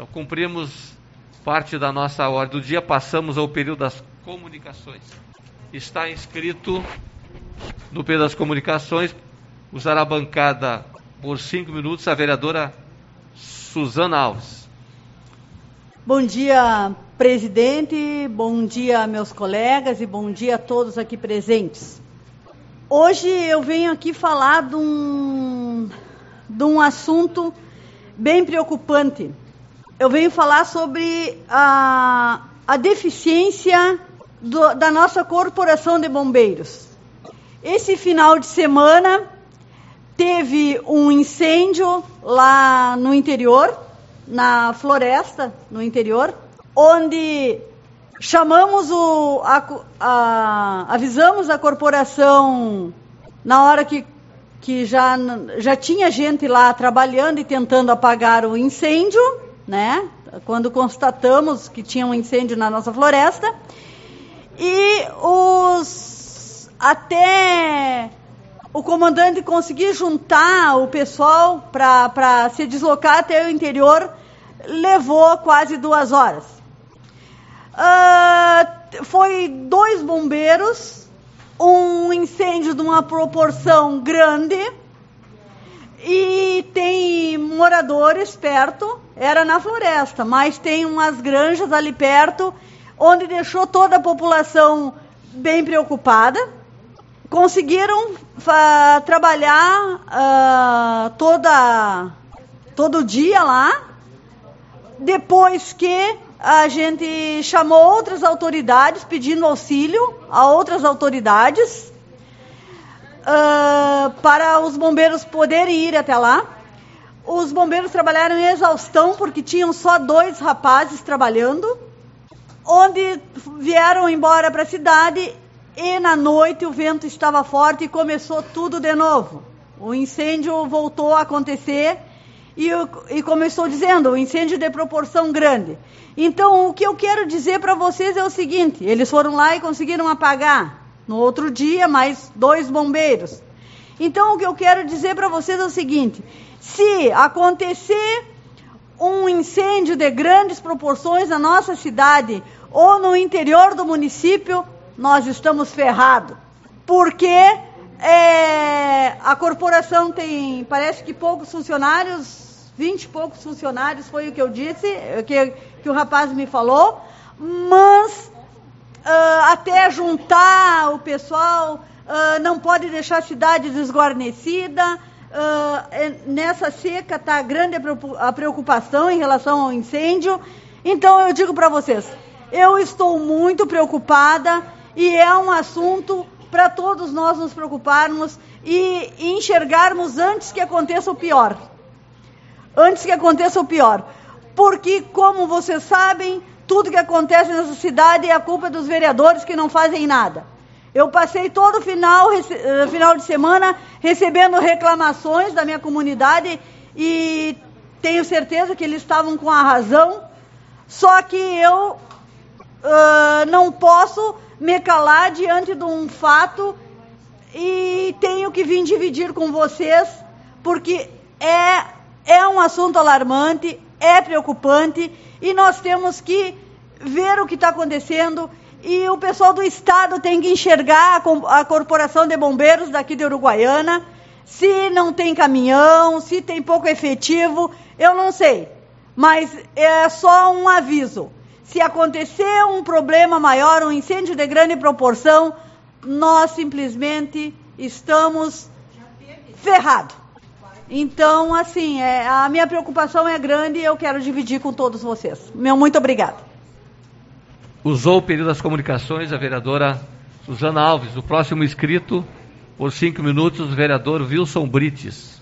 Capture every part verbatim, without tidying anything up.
Então, cumprimos parte da nossa ordem do dia, passamos ao período das comunicações. Está inscrito no período das comunicações, usará a bancada por cinco minutos, a vereadora Suzana Alves. Bom dia, presidente, bom dia, meus colegas, e bom dia a todos aqui presentes. Hoje eu venho aqui falar de um, de um assunto bem preocupante. Eu venho falar sobre a, a deficiência do, da nossa Corporação de Bombeiros. Esse final de semana teve um incêndio lá no interior, na floresta, no interior, onde chamamos o, a, a, avisamos a corporação na hora que, que já, já tinha gente lá trabalhando e tentando apagar o incêndio, né? Quando constatamos que tinha um incêndio na nossa floresta, e os até o comandante conseguir juntar o pessoal para se deslocar até o interior, levou quase duas horas. Uh, foi dois bombeiros, um incêndio de uma proporção grande, e tem moradores perto, era na floresta, mas tem umas granjas ali perto, onde deixou toda a população bem preocupada. Conseguiram uh, trabalhar uh, toda, todo dia lá, depois que a gente chamou outras autoridades, pedindo auxílio a outras autoridades, uh, para os bombeiros poderem ir até lá. Os bombeiros trabalharam em exaustão, porque tinham só dois rapazes trabalhando, onde vieram embora para a cidade. E na noite o vento estava forte e começou tudo de novo. O incêndio voltou a acontecer e, e começou dizendo, o incêndio de proporção grande. Então, o que eu quero dizer para vocês é o seguinte, eles foram lá e conseguiram apagar. No outro dia, mais dois bombeiros. Então, o que eu quero dizer para vocês é o seguinte, se acontecer um incêndio de grandes proporções na nossa cidade ou no interior do município, nós estamos ferrados, porque é, a corporação tem, parece que poucos funcionários, vinte e poucos funcionários, foi o que eu disse, que, que o rapaz me falou, mas uh, até juntar o pessoal, uh, não pode deixar a cidade desguarnecida, uh, nessa seca está grande a preocupação em relação ao incêndio. Então eu digo para vocês, eu estou muito preocupada, e é um assunto para todos nós nos preocuparmos e enxergarmos antes que aconteça o pior. Antes que aconteça o pior. Porque, como vocês sabem, tudo que acontece nessa cidade é a culpa dos vereadores que não fazem nada. Eu passei todo o final, final de semana recebendo reclamações da minha comunidade e tenho certeza que eles estavam com a razão, só que eu uh, não posso me calar diante de um fato e tenho que vir dividir com vocês, porque é, é um assunto alarmante, é preocupante, e nós temos que ver o que está acontecendo, e o pessoal do Estado tem que enxergar a, a Corporação de Bombeiros daqui de Uruguaiana, se não tem caminhão, se tem pouco efetivo, eu não sei, mas é só um aviso. Se acontecer um problema maior, um incêndio de grande proporção, nós simplesmente estamos ferrados. Então, assim, é, a minha preocupação é grande e eu quero dividir com todos vocês. Meu muito obrigado. Usou o período das comunicações a vereadora Suzana Alves. O próximo inscrito, por cinco minutos, o vereador Wilson Brites.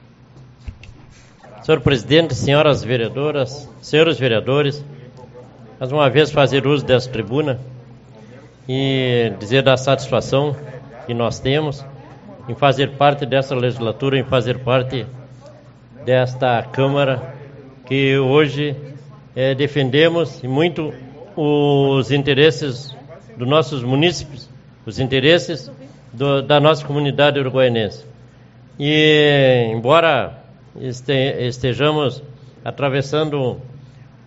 Senhor presidente, senhoras vereadoras, senhores vereadores, mais uma vez fazer uso dessa tribuna e dizer da satisfação que nós temos em fazer parte dessa legislatura, em fazer parte desta Câmara que hoje é, defendemos muito os interesses dos nossos munícipes, os interesses do, da nossa comunidade uruguaianense. E embora este, estejamos atravessando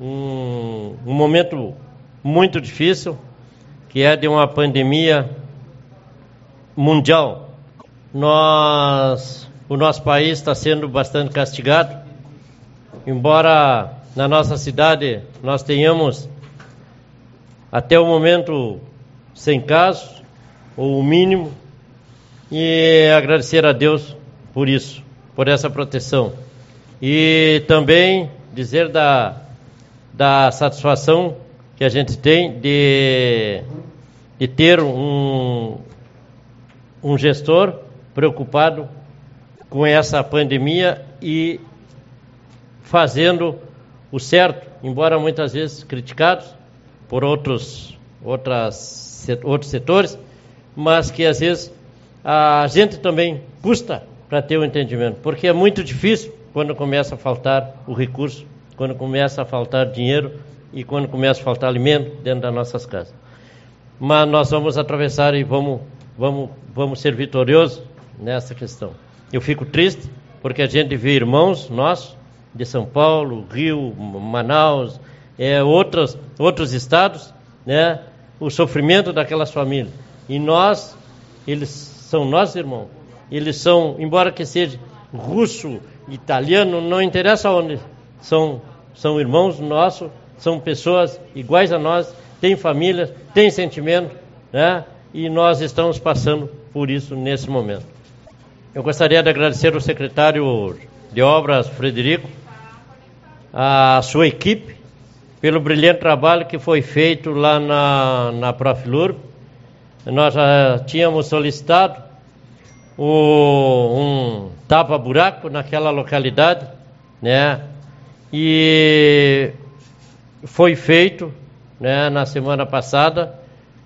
um, um momento muito difícil, que é de uma pandemia mundial. Nós, o nosso país está sendo bastante castigado, embora na nossa cidade nós tenhamos até o momento cem casos, ou o mínimo, e agradecer a Deus por isso, por essa proteção. E também dizer da, da satisfação que a gente tem de, de ter um, um gestor preocupado com essa pandemia e fazendo o certo, embora muitas vezes criticados por outros, outras, outros setores, mas que às vezes a gente também custa para ter o entendimento, porque é muito difícil quando começa a faltar o recurso, quando começa a faltar dinheiro e quando começa a faltar alimento dentro das nossas casas. Mas nós vamos atravessar e vamos, vamos, vamos ser vitoriosos nessa questão. Eu fico triste porque a gente vê irmãos nossos de São Paulo, Rio, Manaus, é, outros, outros estados, né, o sofrimento daquelas famílias. E nós, eles são nossos irmãos. Eles são, embora que seja russo, italiano, não interessa onde, são, são irmãos nossos, são pessoas iguais a nós, têm famílias, têm sentimento, né? E nós estamos passando por isso nesse momento. Eu gostaria de agradecer ao secretário de Obras, Frederico, a sua equipe, pelo brilhante trabalho que foi feito lá na, na Profilur. Nós já tínhamos solicitado o, um tapa-buraco naquela localidade, né? E foi feito, né, na semana passada,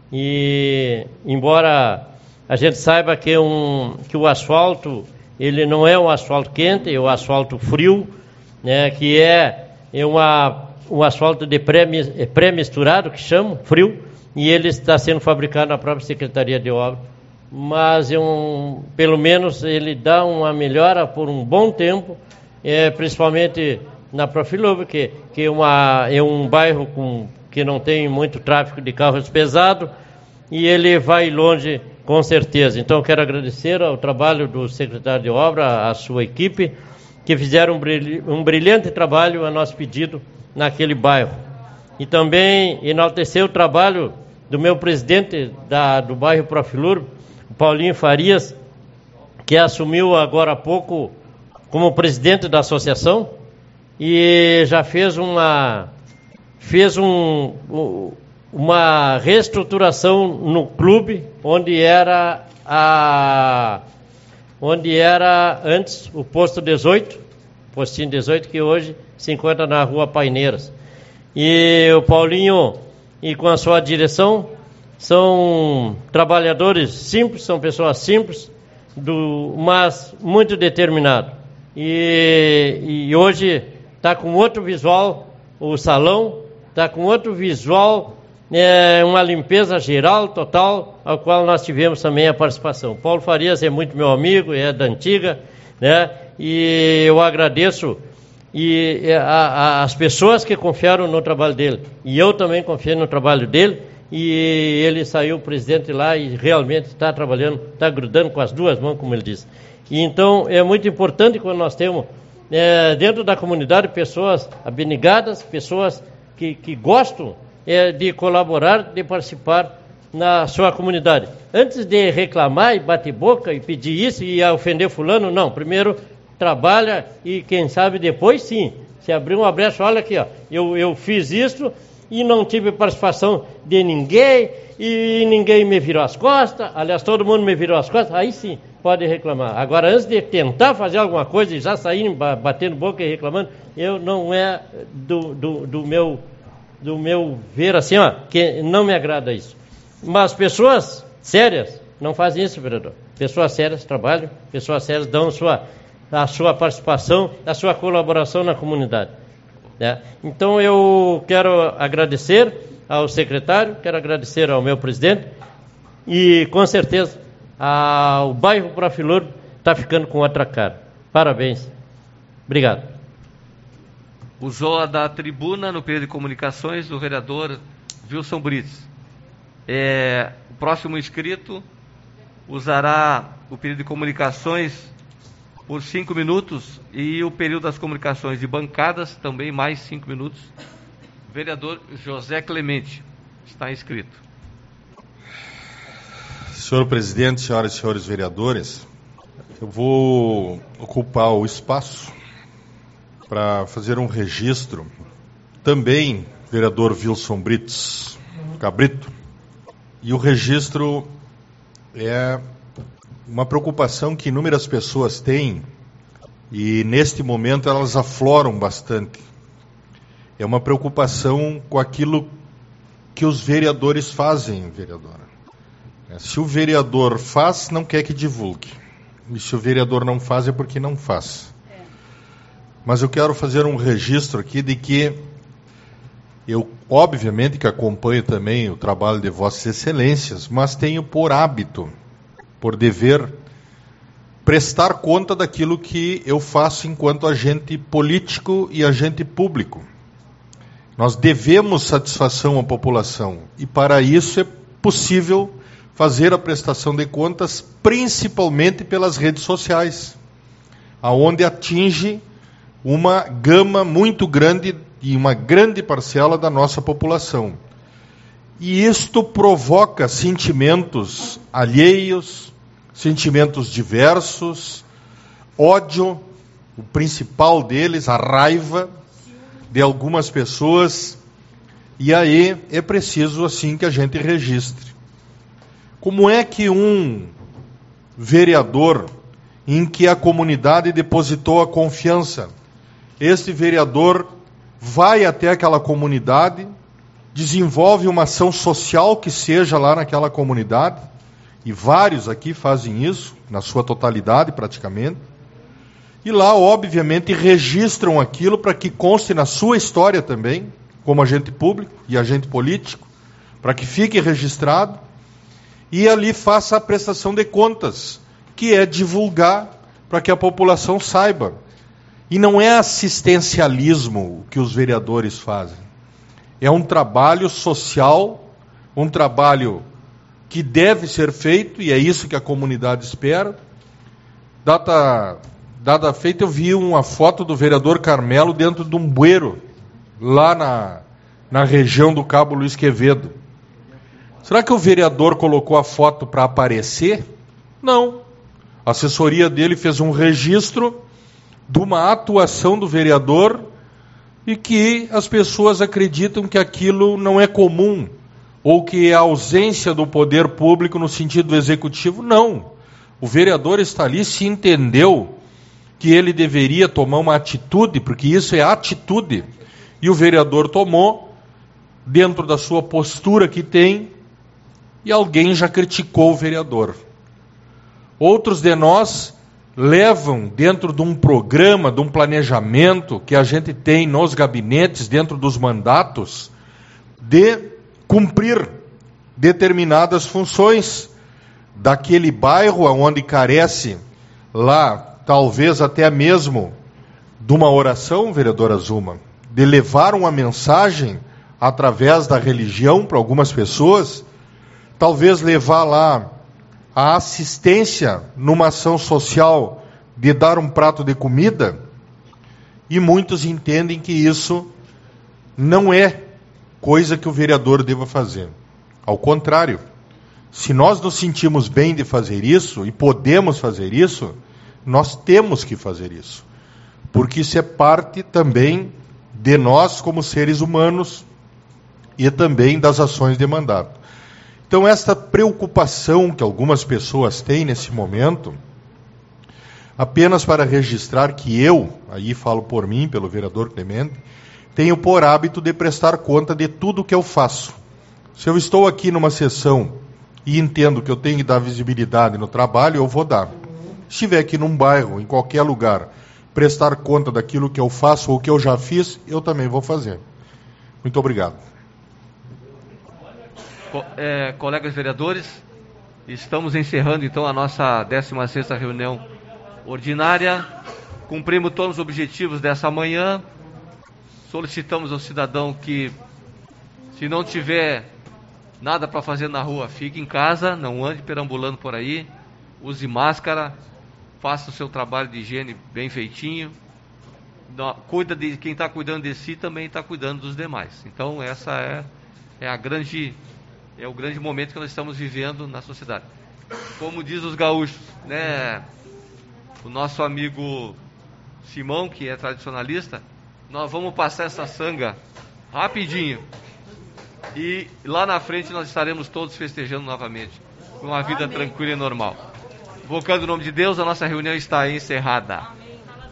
e embora a gente saiba que, um, que o asfalto, ele não é um asfalto quente, é um asfalto frio, né, que é, é uma, um asfalto de pré-misturado, que chamam, frio, e ele está sendo fabricado na própria Secretaria de Obras, mas é um, pelo menos ele dá uma melhora por um bom tempo, é, principalmente na Profilub, que, que é, uma, é um bairro com, que não tem muito tráfego de carros pesados, e ele vai longe com certeza. Então, quero agradecer ao trabalho do secretário de Obra, a sua equipe, que fizeram um, brilh, um brilhante trabalho a nosso pedido naquele bairro. E também enaltecer o trabalho do meu presidente da, do bairro Profilur, o Paulinho Farias, que assumiu agora há pouco como presidente da associação e já fez uma, fez um, uma reestruturação no clube, onde era, a, onde era antes o posto dezoito, postinho dezoito, que hoje se encontra na rua Paineiras. E o Paulinho, e com a sua direção, são trabalhadores simples, são pessoas simples, do, mas muito determinados. E, e hoje está com outro visual o salão, está com outro visual, é, uma limpeza geral, total, ao qual nós tivemos também a participação. Paulo Farias é muito meu amigo, é da antiga, né? E eu agradeço e a, a, as pessoas que confiaram no trabalho dele, e eu também confiei no trabalho dele, e ele saiu presidente lá e realmente está trabalhando, está grudando com as duas mãos, como ele disse. E então é muito importante quando nós temos é, dentro da comunidade pessoas abnegadas, pessoas que, que gostam é, de colaborar, de participar na sua comunidade. Antes de reclamar e bater boca e pedir isso e ofender fulano, não, primeiro trabalha e quem sabe depois sim, se abrir uma brecha, olha aqui, ó, eu, eu fiz isso e não tive participação de ninguém e ninguém me virou as costas, aliás, todo mundo me virou as costas, aí sim, pode reclamar. Agora, antes de tentar fazer alguma coisa e já sair batendo boca e reclamando, eu não é do, do, do, meu, do meu ver assim, ó, que não me agrada isso. Mas pessoas sérias não fazem isso, vereador. Pessoas sérias trabalham, pessoas sérias dão sua, a sua participação, a sua colaboração na comunidade. Né? Então eu quero agradecer ao secretário, quero agradecer ao meu presidente e com certeza a, o bairro Profilur está ficando com outra cara. Parabéns. Obrigado. usou a da tribuna no período de comunicações do vereador Wilson Brits. É, o próximo inscrito usará o período de comunicações por cinco minutos e o período das comunicações de bancadas também mais cinco minutos. Vereador José Clemente está inscrito. Senhor presidente, senhoras e senhores vereadores, eu vou ocupar o espaço para fazer um registro. Também, vereador Wilson Brits Cabrito, e o registro é uma preocupação que inúmeras pessoas têm e neste momento elas afloram bastante. É uma preocupação com aquilo que os vereadores fazem, vereadora. Se o vereador faz, não quer que divulgue. E se o vereador não faz, é porque não faz. É. Mas eu quero fazer um registro aqui de que eu, obviamente, que acompanho também o trabalho de Vossas Excelências, mas tenho por hábito, por dever, prestar conta daquilo que eu faço enquanto agente político e agente público. Nós devemos satisfação à população e, para isso, é possível fazer a prestação de contas, principalmente pelas redes sociais, aonde atinge uma gama muito grande e uma grande parcela da nossa população. E isto provoca sentimentos alheios, sentimentos diversos, ódio, o principal deles, a raiva de algumas pessoas, e aí é preciso assim que a gente registre. Como é que um vereador em que a comunidade depositou a confiança, este vereador vai até aquela comunidade, desenvolve uma ação social que seja lá naquela comunidade, e vários aqui fazem isso, na sua totalidade praticamente, e lá, obviamente, registram aquilo para que conste na sua história também, como agente público e agente político, para que fique registrado, e ali faça a prestação de contas, que é divulgar para que a população saiba. E não é assistencialismo o que os vereadores fazem. É um trabalho social, um trabalho que deve ser feito, e é isso que a comunidade espera. Data, data feita, eu vi uma foto do vereador Carmelo dentro de um bueiro, lá na, na região do Cabo Luiz Quevedo. Será que o vereador colocou a foto para aparecer? Não. A assessoria dele fez um registro de uma atuação do vereador e que as pessoas acreditam que aquilo não é comum ou que é a ausência do poder público no sentido executivo. Não. O vereador está ali, se entendeu que ele deveria tomar uma atitude, porque isso é atitude, e o vereador tomou, dentro da sua postura que tem, e alguém já criticou o vereador. Outros de nós levam dentro de um programa, de um planejamento que a gente tem nos gabinetes, dentro dos mandatos, de cumprir determinadas funções daquele bairro onde carece lá, talvez até mesmo de uma oração, vereadora Zuma, de levar uma mensagem através da religião para algumas pessoas, talvez levar lá a assistência numa ação social de dar um prato de comida, e muitos entendem que isso não é coisa que o vereador deva fazer. Ao contrário, se nós nos sentimos bem de fazer isso, e podemos fazer isso, nós temos que fazer isso. Porque isso é parte também de nós como seres humanos e também das ações de mandato. Então, esta preocupação que algumas pessoas têm nesse momento, apenas para registrar que eu, aí falo por mim, pelo vereador Clemente, tenho por hábito de prestar conta de tudo que eu faço. Se eu estou aqui numa sessão e entendo que eu tenho que dar visibilidade no trabalho, eu vou dar. Se estiver aqui num bairro, em qualquer lugar, prestar conta daquilo que eu faço ou que eu já fiz, eu também vou fazer. Muito obrigado. É, colegas vereadores, estamos encerrando então a nossa décima sexta reunião ordinária. Cumprimos todos os objetivos dessa manhã. solicitamos ao cidadão que, se não tiver nada para fazer na rua, fique em casa, não ande perambulando por aí, use máscara, faça o seu trabalho de higiene bem feitinho, cuida de quem está cuidando de si, também está cuidando dos demais. Então essa é, é a grande é o grande momento que nós estamos vivendo na sociedade. Como diz os gaúchos, né, o nosso amigo Simão, que é tradicionalista, nós vamos passar essa sanga rapidinho e lá na frente nós estaremos todos festejando novamente com uma vida Amém. Tranquila e normal. Invocando o nome de Deus, a nossa reunião está encerrada.